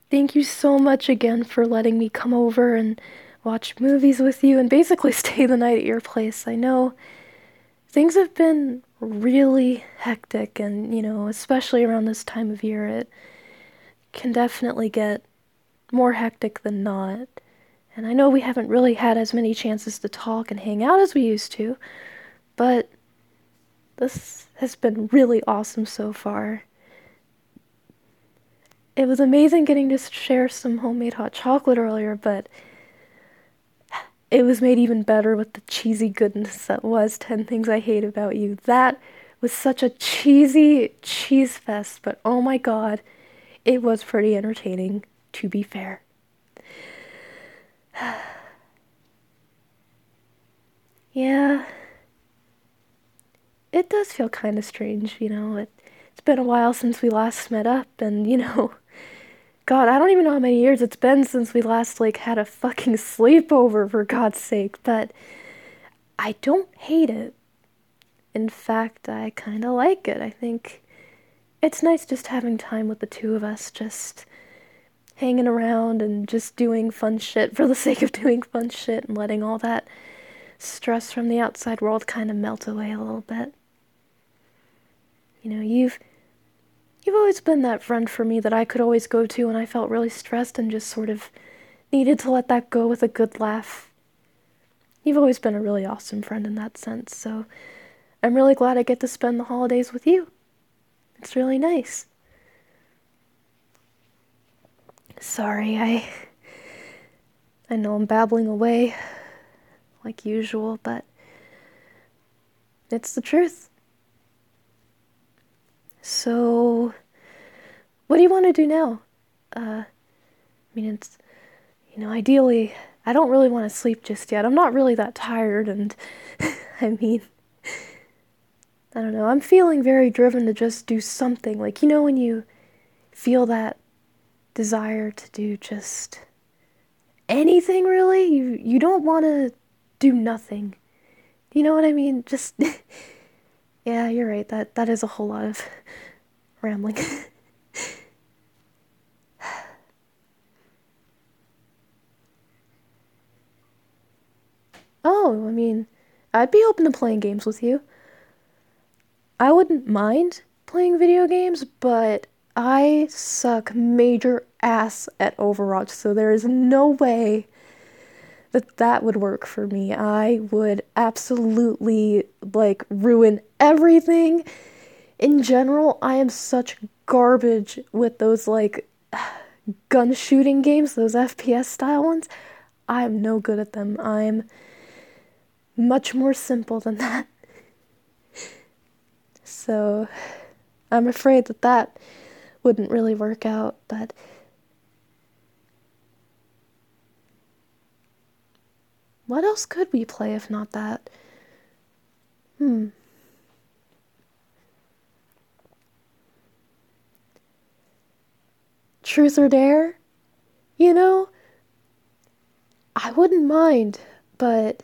Thank you so much again for letting me come over and watch movies with you and basically stay the night at your place. I know things have been really hectic, and, especially around this time of year, it can definitely get more hectic than not. And I know we haven't really had as many chances to talk and hang out as we used to, but this has been really awesome so far. It was amazing getting to share some homemade hot chocolate earlier, but it was made even better with the cheesy goodness that was 10 Things I Hate About You. That was such a cheesy cheese fest, but oh my god, it was pretty entertaining, to be fair. Yeah, it does feel kind of strange, It's been a while since we last met up, and, God, I don't even know how many years it's been since we last, had a fucking sleepover, for God's sake, but I don't hate it. In fact, I kind of like it. I think it's nice just having time with the two of us, just hanging around and just doing fun shit for the sake of doing fun shit and letting all that stress from the outside world kind of melt away a little bit. You've always been that friend for me that I could always go to when I felt really stressed and just sort of needed to let that go with a good laugh. You've always been a really awesome friend in that sense, so I'm really glad I get to spend the holidays with you. It's really nice. Sorry, I know I'm babbling away like usual, but it's the truth. So, what do you want to do now? I mean, ideally, I don't really want to sleep just yet. I'm not really that tired, and I mean, I don't know. I'm feeling very driven to just do something. Like, when you feel that desire to do just anything, really? You don't want to do nothing. You know what I mean? Just, yeah, you're right. That is a whole lot of rambling. Oh, I mean, I'd be open to playing games with you. I wouldn't mind playing video games, but I suck major ass at Overwatch, so there is no way that would work for me. I would absolutely, ruin everything. In general, I am such garbage with those, gun shooting games, those FPS style ones. I'm no good at them. I'm much more simple than that. So I'm afraid that wouldn't really work out, but what else could we play if not that? Hmm. Truth or Dare? You know, I wouldn't mind, but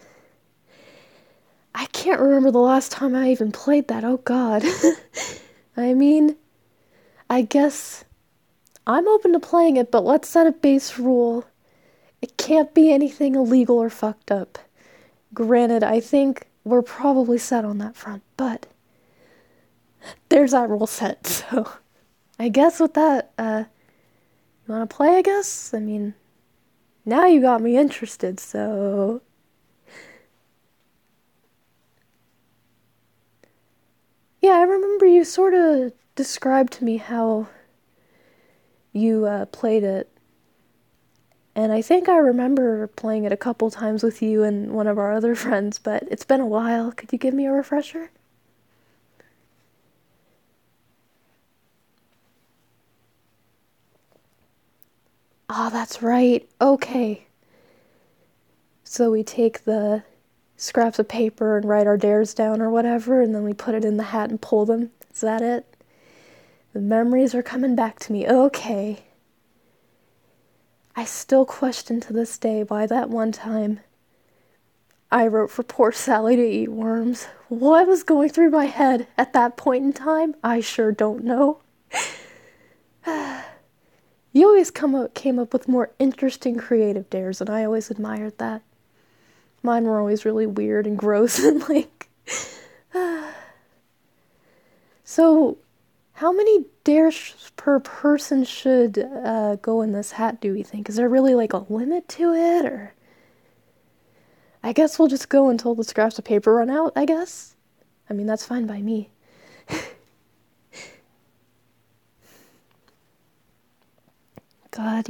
I can't remember the last time I even played that. Oh god. I mean, I guess I'm open to playing it, but let's set a base rule. It can't be anything illegal or fucked up. Granted, I think we're probably set on that front, but there's that rule set, so I guess with that, you wanna play, I guess? I mean, now you got me interested, so. Yeah, I remember you sort of described to me how you played it, and I think I remember playing it a couple times with you and one of our other friends, but it's been a while. Could you give me a refresher? Ah, that's right. Okay. So we take the scraps of paper and write our dares down or whatever, and then we put it in the hat and pull them. Is that it? The memories are coming back to me. Okay. I still question to this day why that one time I wrote for poor Sally to eat worms. What was going through my head at that point in time? I sure don't know. You always came up with more interesting creative dares, and I always admired that. Mine were always really weird and gross and like... So, how many dares per person should go in this hat, do we think? Is there really like a limit to it, or... I guess we'll just go until the scraps of paper run out, I guess? I mean, that's fine by me. God,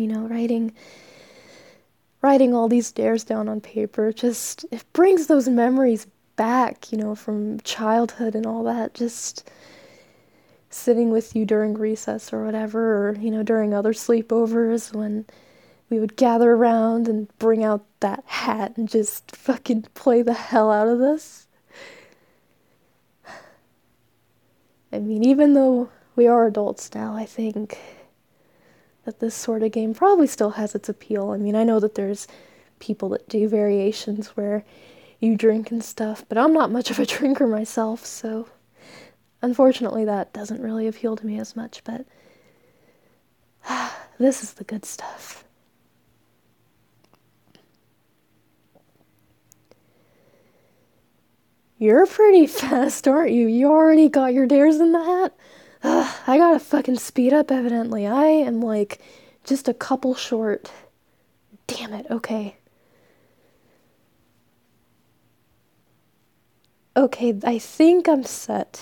writing all these dares down on paper, just, it brings those memories back, from childhood and all that, just sitting with you during recess or whatever, or, during other sleepovers when we would gather around and bring out that hat and just fucking play the hell out of this. I mean, even though we are adults now, I think that this sort of game probably still has its appeal. I mean, I know that there's people that do variations where you drink and stuff, but I'm not much of a drinker myself, so unfortunately that doesn't really appeal to me as much, but this is the good stuff. You're pretty fast, aren't you? You already got your dares in the hat? I gotta fucking speed up, evidently. I am like just a couple short. Damn it, okay. Okay, I think I'm set.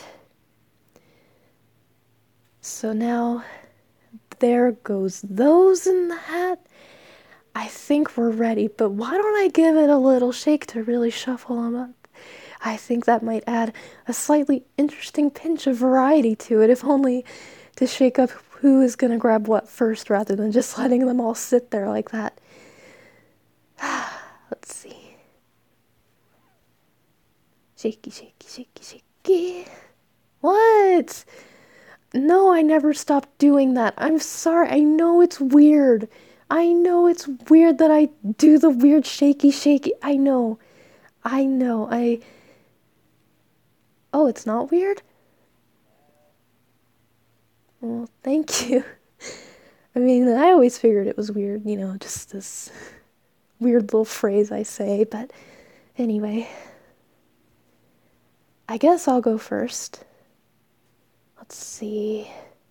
So now, there goes those in the hat. I think we're ready, but why don't I give it a little shake to really shuffle them up? I think that might add a slightly interesting pinch of variety to it, if only to shake up who is gonna grab what first rather than just letting them all sit there like that. Let's see. Shaky, shaky, shaky, shaky. What? No, I never stopped doing that. I'm sorry. I know it's weird. I know it's weird that I do the weird shaky, shaky. I know. Oh, it's not weird? Well, thank you. I mean, I always figured it was weird, just this weird little phrase I say, but anyway. I guess I'll go first. Let's see.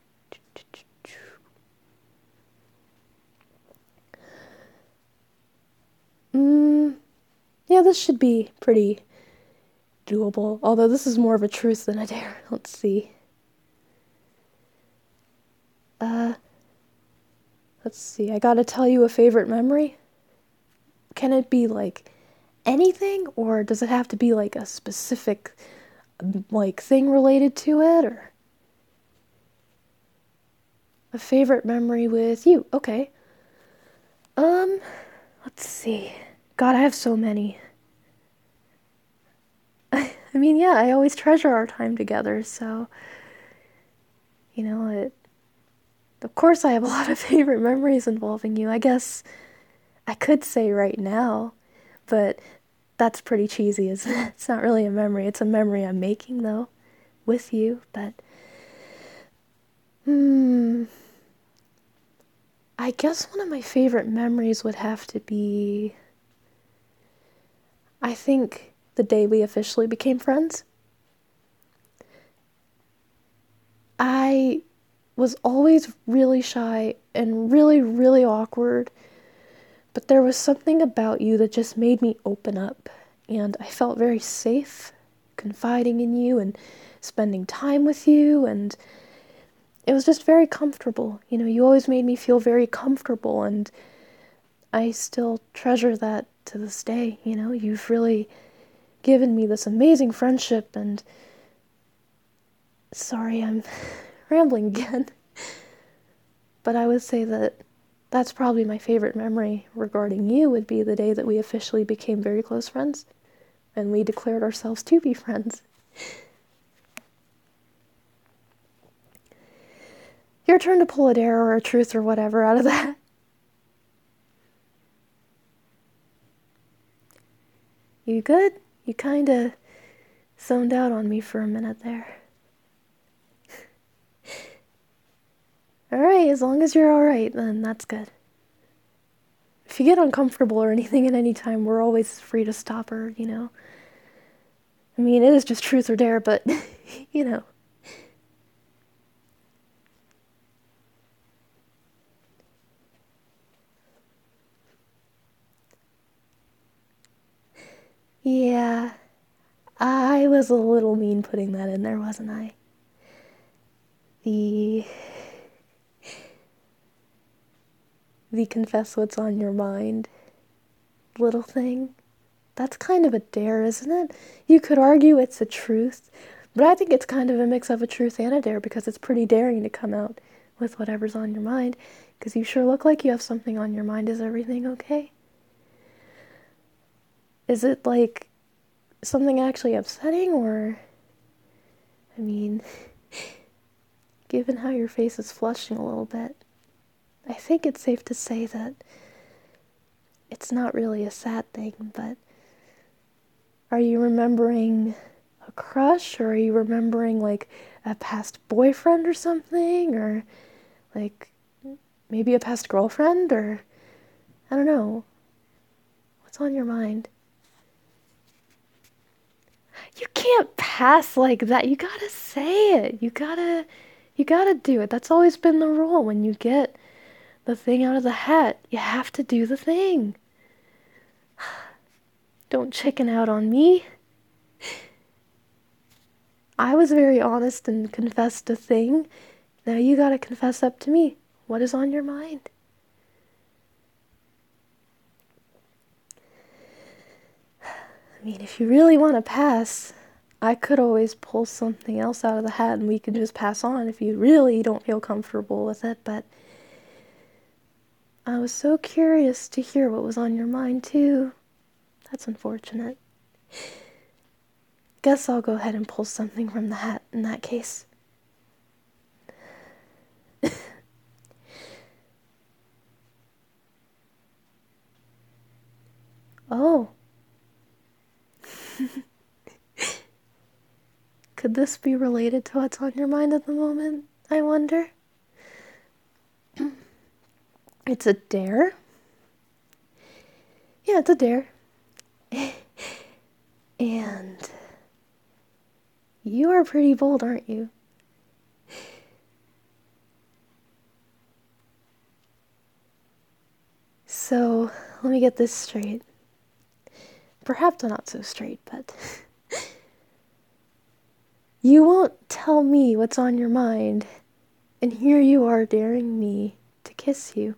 Yeah, this should be pretty doable, although this is more of a truth than a dare. Let's see. Let's see, I gotta tell you a favorite memory? Can it be like anything, or does it have to be like a specific like thing related to it, or a favorite memory with you? Okay. Let's see. God, I have so many. I mean, yeah, I always treasure our time together, so of course I have a lot of favorite memories involving you. I guess I could say right now, but that's pretty cheesy, isn't it? It's not really a memory. It's a memory I'm making, though, with you, but... I guess one of my favorite memories would have to be... I think the day we officially became friends. I was always really shy and really, really awkward, but there was something about you that just made me open up, and I felt very safe confiding in you and spending time with you, and it was just very comfortable. You always made me feel very comfortable, and I still treasure that to this day. You've really given me this amazing friendship, and sorry, I'm rambling again. But I would say that that's probably my favorite memory regarding you would be the day that we officially became very close friends, and we declared ourselves to be friends. Your turn to pull a dare or a truth or whatever out of that. You good? You kinda zoned out on me for a minute there. Alright, as long as you're alright, then that's good. If you get uncomfortable or anything at any time, we're always free to stop her, you know. I mean, it is just truth or dare, but, you know. Yeah, I was a little mean putting that in there, wasn't I? The confess what's on your mind little thing. That's kind of a dare, isn't it? You could argue it's a truth, but I think it's kind of a mix of a truth and a dare because it's pretty daring to come out with whatever's on your mind because you sure look like you have something on your mind. Is everything okay? Is it like something actually upsetting or, I mean, given how your face is flushing a little bit, I think it's safe to say that it's not really a sad thing, but are you remembering a crush or are you remembering like a past boyfriend or something or like maybe a past girlfriend or I don't know. What's on your mind? You can't pass like that. You gotta say it. You gotta do it. That's always been the rule. When you get the thing out of the hat, you have to do the thing. Don't chicken out on me. I was very honest and confessed a thing. Now you gotta confess up to me. What is on your mind? I mean, if you really want to pass, I could always pull something else out of the hat and we can just pass on if you really don't feel comfortable with it, but I was so curious to hear what was on your mind, too. That's unfortunate. Guess I'll go ahead and pull something from the hat in that case. Oh. Could this be related to what's on your mind at the moment, I wonder? It's a dare? Yeah, it's a dare. And you are pretty bold, aren't you? So, let me get this straight. Perhaps not so straight, but you won't tell me what's on your mind, and here you are daring me to kiss you.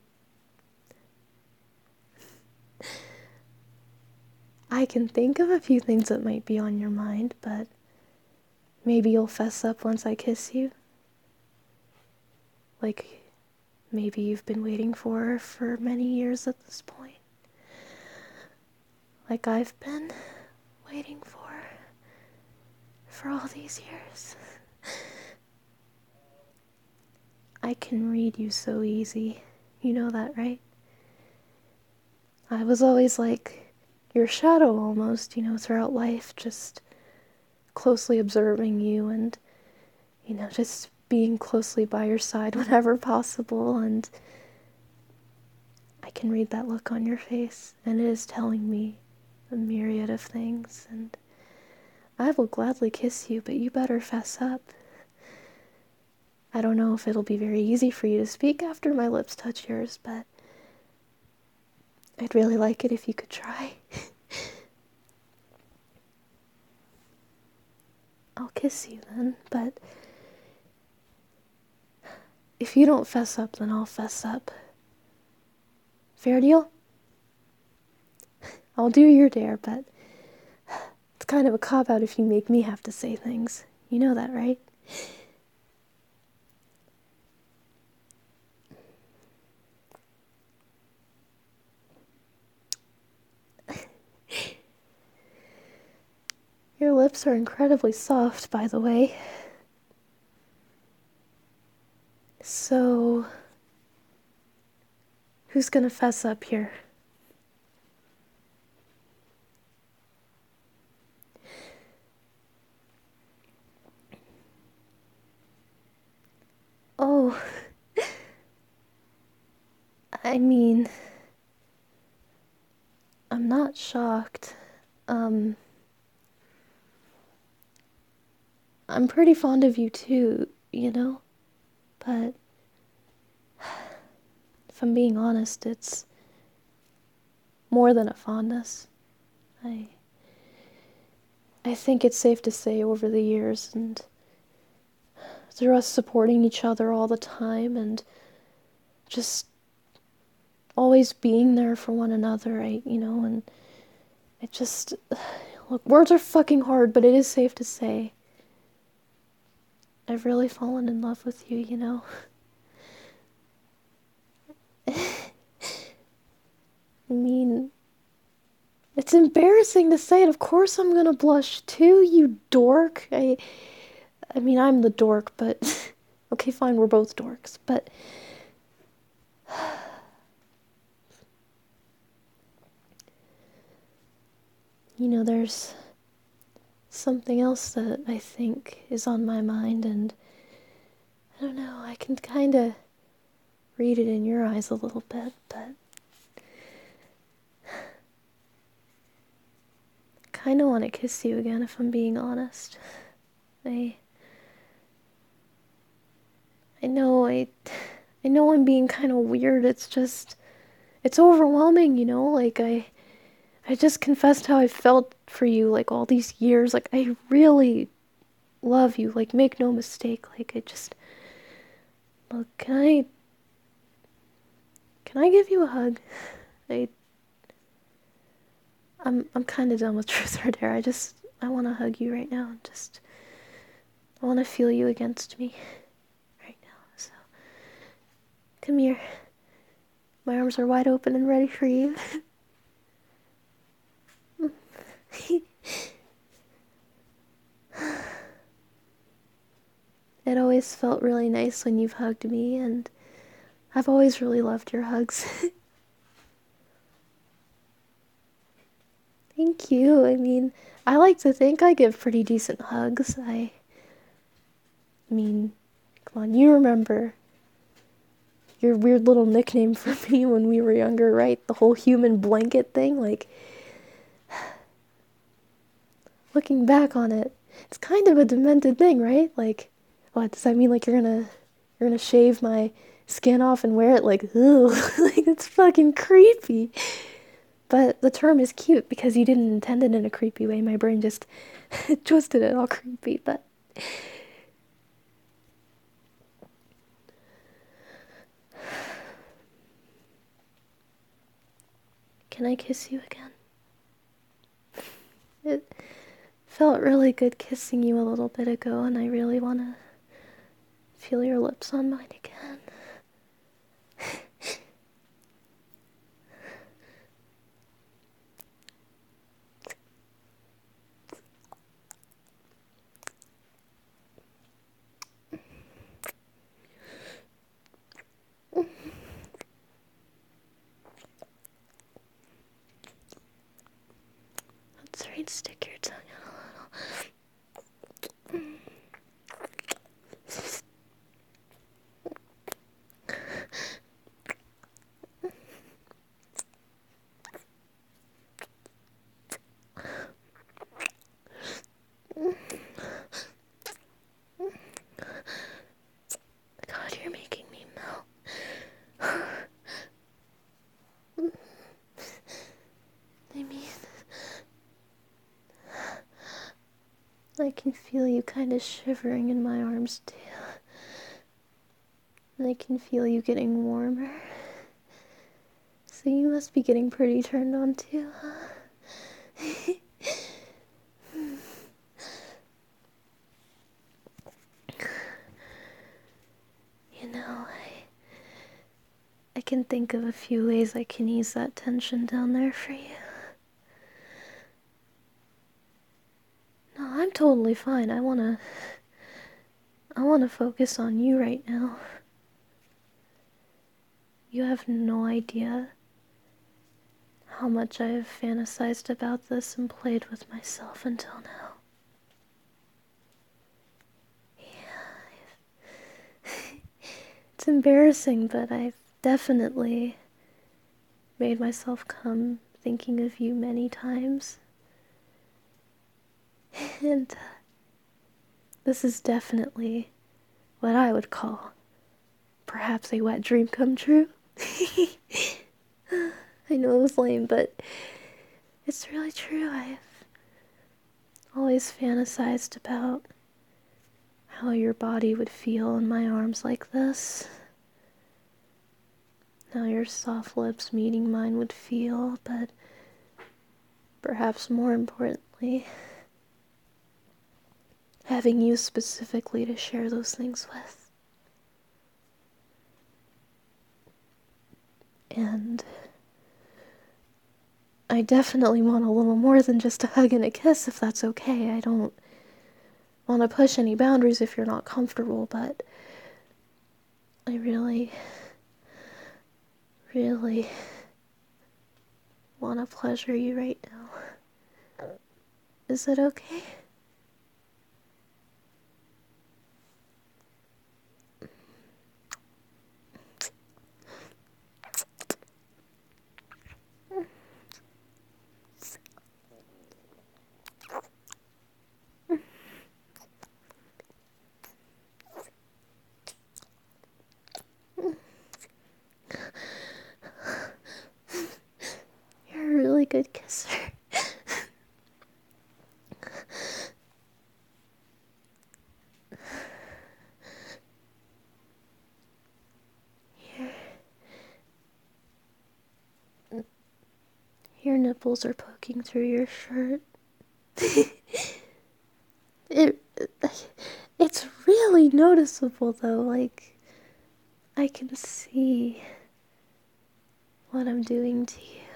I can think of a few things that might be on your mind, but maybe you'll fess up once I kiss you. Like, maybe you've been waiting for many years at this point. Like I've been waiting for all these years. I can read you so easy. You know that, right? I was always like your shadow almost, throughout life, just closely observing you and, just being closely by your side whenever possible. And I can read that look on your face, and it is telling me a myriad of things. And I will gladly kiss you, but you better fess up. I don't know if it'll be very easy for you to speak after my lips touch yours, but I'd really like it if you could try. I'll kiss you then, but if you don't fess up, then I'll fess up. Fair deal? I'll do your dare, but it's kind of a cop-out if you make me have to say things. You know that, right? Your lips are incredibly soft, by the way. So, who's gonna fess up here? Oh, I mean, I'm not shocked. I'm pretty fond of you too, you know? But if I'm being honest, it's more than a fondness. I I think it's safe to say over the years and through us supporting each other all the time and just always being there for one another, and it just, look, words are fucking hard, but it is safe to say I've really fallen in love with you, you know? I mean, it's embarrassing to say it. Of course I'm gonna blush too, you dork. I mean, I'm the dork, but okay, fine, we're both dorks, but there's something else that I think is on my mind, and I don't know, I can kind of read it in your eyes a little bit, but I kind of want to kiss you again if I'm being honest. I I know I know I'm being kind of weird. It's just it's overwhelming, like I just confessed how I felt for you like all these years. Like I really love you. Like make no mistake. Like I just look, can I give you a hug? I I'm kind of done with truth or dare. I want to hug you right now. I want to feel you against me right now. So come here. My arms are wide open and ready for you. It always felt really nice when you've hugged me, and I've always really loved your hugs. Thank you. I mean, I like to think I give pretty decent hugs. I mean, come on, you remember your weird little nickname for me when we were younger, right? The whole human blanket thing. Like, looking back on it, it's kind of a demented thing, right? Like, what does that mean? Like you're gonna shave my skin off and wear it? Like, ooh, like it's fucking creepy. But the term is cute because you didn't intend it in a creepy way. My brain just twisted it all creepy. But can I kiss you again? It felt really good kissing you a little bit ago, and I really want to feel your lips on mine again. That's right, stick your tongue out a little. God, you're making me melt. I mean, I can feel you kind of shivering in my arms too. And I can feel you getting warmer. So you must be getting pretty turned on too, huh? You know, I can think of a few ways I can ease that tension down there for you. No, I'm totally fine. I wanna focus on you right now. You have no idea how much I've fantasized about this and played with myself until now. Yeah, it's embarrassing, but I've definitely made myself come thinking of you many times. And this is definitely what I would call perhaps a wet dream come true. I know it was lame, but it's really true. I've always fantasized about how your body would feel in my arms like this. How your soft lips meeting mine would feel, but perhaps more importantly, having you specifically to share those things with. And I definitely want a little more than just a hug and a kiss, if that's okay. I don't want to push any boundaries if you're not comfortable, but I really, really want to pleasure you right now. Is it okay? You're a really good kisser. Your nipples are poking through your shirt. it it's really noticeable though. Like, I can see what I'm doing to you.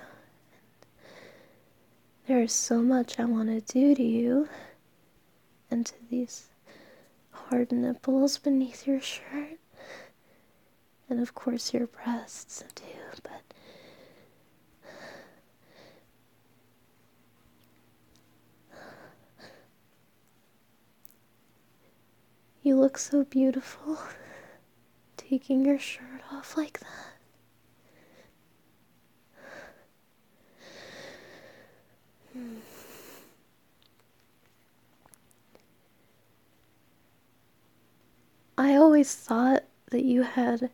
There is so much I want to do to you and to these hard nipples beneath your shirt, and of course your breasts too, but you look so beautiful taking your shirt off like that. I always thought that you had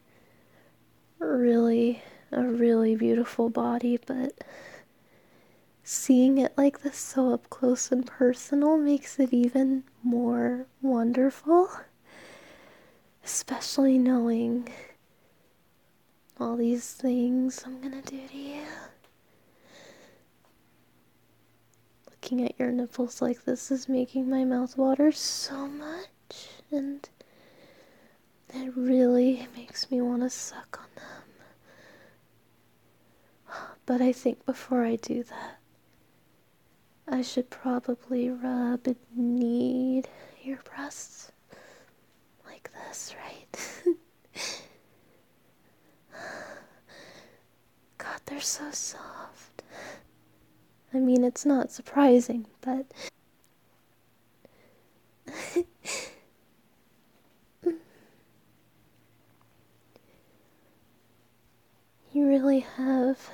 a really beautiful body, but seeing it like this so up close and personal makes it even more wonderful. Especially knowing all these things I'm gonna do to you. Looking at your nipples like this is making my mouth water so much, and it really makes me want to suck on them. But I think before I do that, I should probably rub and knead your breasts like this, right? God, they're so soft. I mean, it's not surprising, but you really have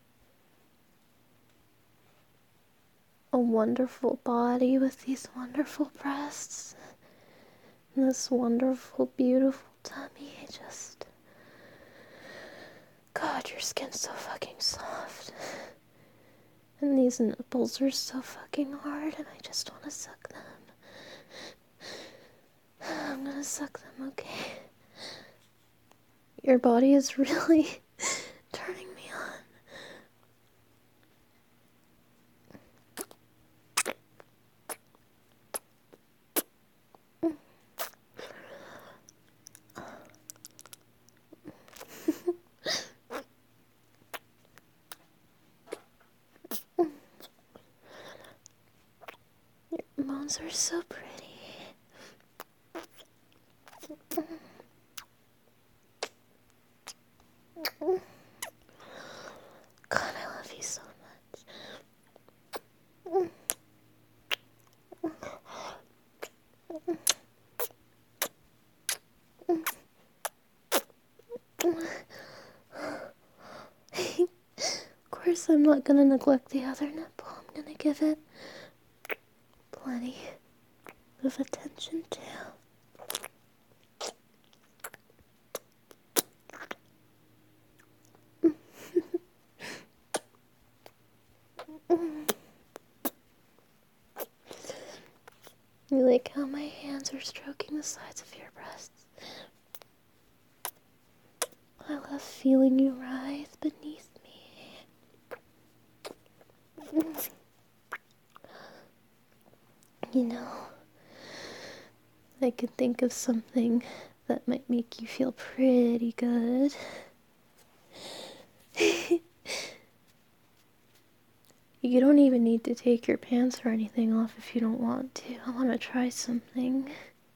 a wonderful body with these wonderful breasts and this wonderful, beautiful tummy. God, your skin's so fucking soft. And these nipples are so fucking hard, and I just want to suck them. I'm gonna suck them, okay? Your body is really turning me on. Your moans are so pretty. God, I love you so much. course, I'm not gonna neglect the other nipple. I'm gonna give it plenty of attention too. You like how my hands are stroking the sides of your breasts? I love feeling you writhe beneath me. You know, I could think of something that might make you feel pretty good. You don't even need to take your pants or anything off if you don't want to. I want to try something.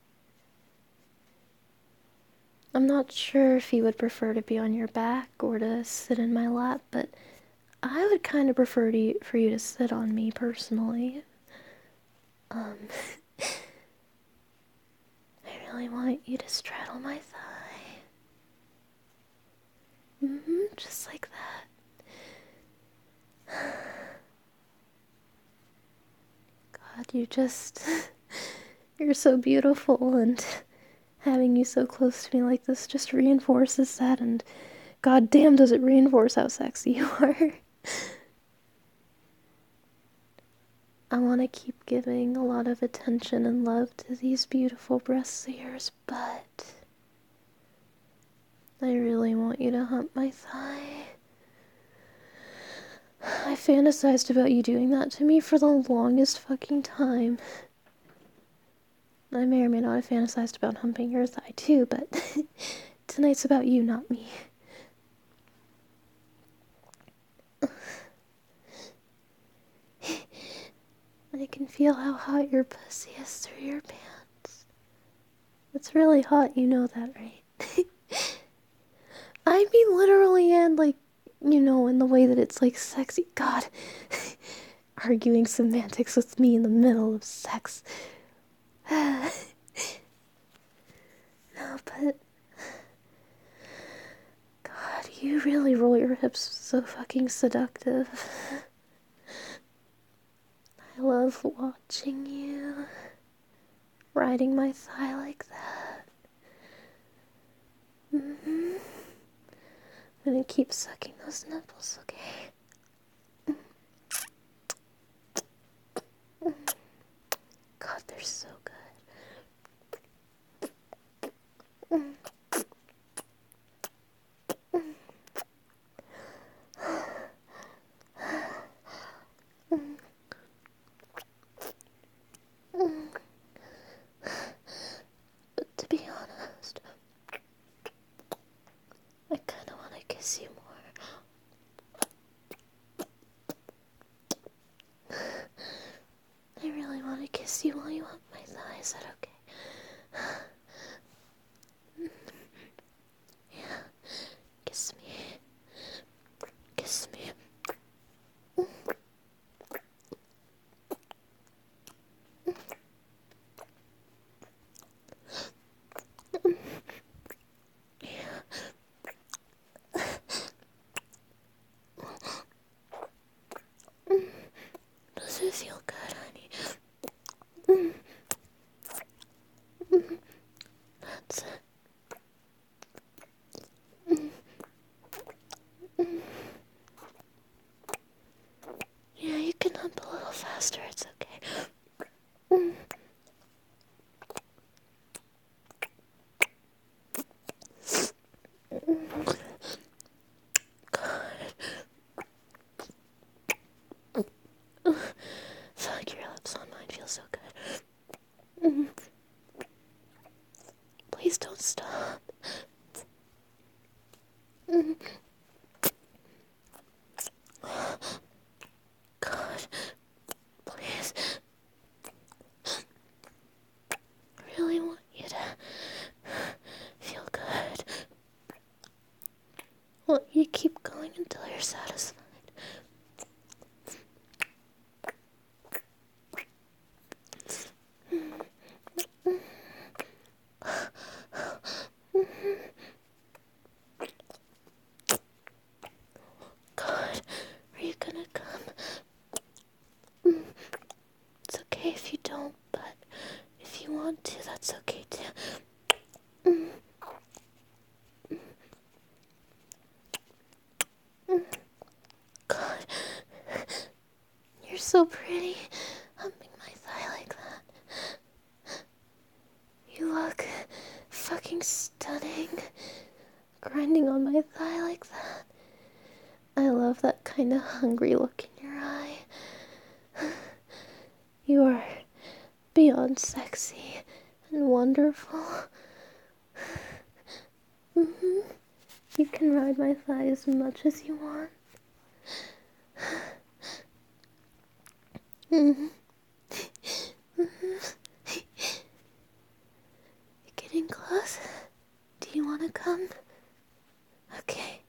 I'm not sure if you would prefer to be on your back or to sit in my lap, but I would kind of prefer for you to sit on me personally. I really want you to straddle my thigh. Just like that. God, you're so beautiful, and having you so close to me like this just reinforces that, and god damn does it reinforce how sexy you are. I want to keep giving a lot of attention and love to these beautiful breasts of yours, but I really want you to hump my thigh. I fantasized about you doing that to me for the longest fucking time. I may or may not have fantasized about humping your thigh too, but tonight's about you, not me. I can feel how hot your pussy is through your pants. It's really hot, you know that, right? I mean literally, and like, you know, in the way that it's like sexy. God. Arguing semantics with me in the middle of sex. No, but God, you really roll your hips so fucking seductive. I love watching you riding my thigh like that. I'm gonna keep sucking those nipples, okay? God, they're so good. But to be honest, I kinda wanna kiss you more. I really wanna kiss you while you hump my thigh, is that okay? Yeah, kiss me. Kiss me. Does it feel good, honey? That's it. Yeah, you can hump a little faster, it's okay. so pretty. Humping my thigh like that. You look fucking stunning. Grinding on my thigh like that. I love that kind of hungry look in your eye. You are beyond sexy and wonderful. You can ride my thigh as much as you want. Getting close? Do you want to come? Okay.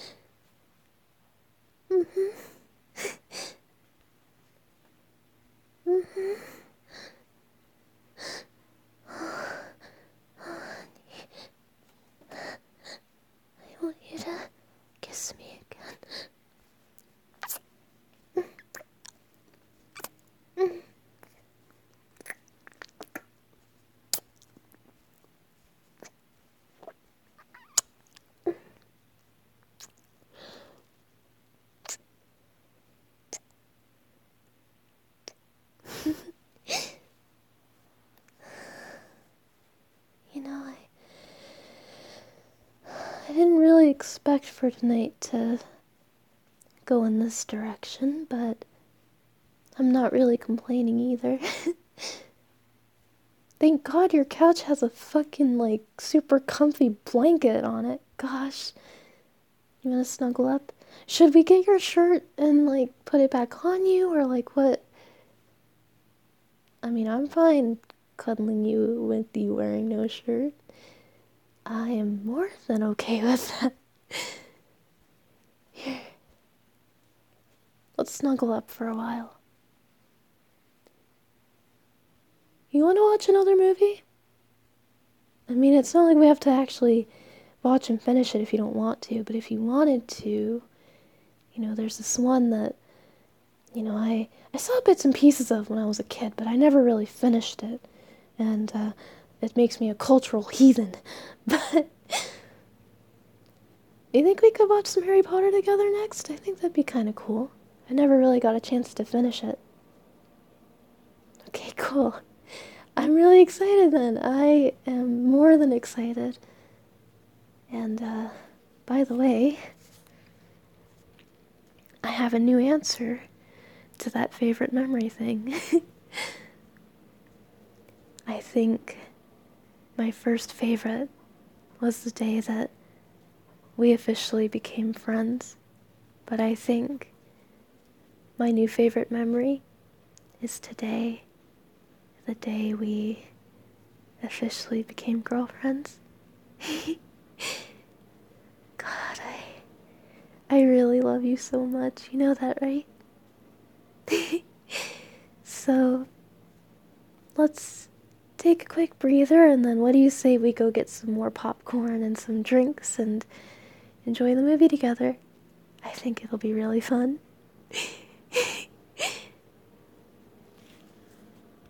I want you to kiss me again. You know, I didn't really expect for tonight to go in this direction, but I'm not really complaining either. Thank God your couch has a fucking, like, super comfy blanket on it. Gosh. You wanna snuggle up? Should we get your shirt and, like, put it back on you, or, like, what? I mean, I'm fine cuddling you with you wearing no shirt. I am more than okay with that. Here. Let's snuggle up for a while. You want to watch another movie? I mean, it's not like we have to actually watch and finish it if you don't want to, but if you wanted to, there's this one that, I saw bits and pieces of when I was a kid, but I never really finished it. And it makes me a cultural heathen. But you think we could watch some Harry Potter together next? I think that'd be kind of cool. I never really got a chance to finish it. Okay, cool. I'm really excited then. I am more than excited. And, by the way, I have a new answer to that favorite memory thing. I think my first favorite was the day that we officially became friends. But I think my new favorite memory is today, the day we officially became girlfriends. God, I really love you so much. You know that, right? So, let's take a quick breather, and then what do you say we go get some more popcorn and some drinks and enjoy the movie together? I think it'll be really fun.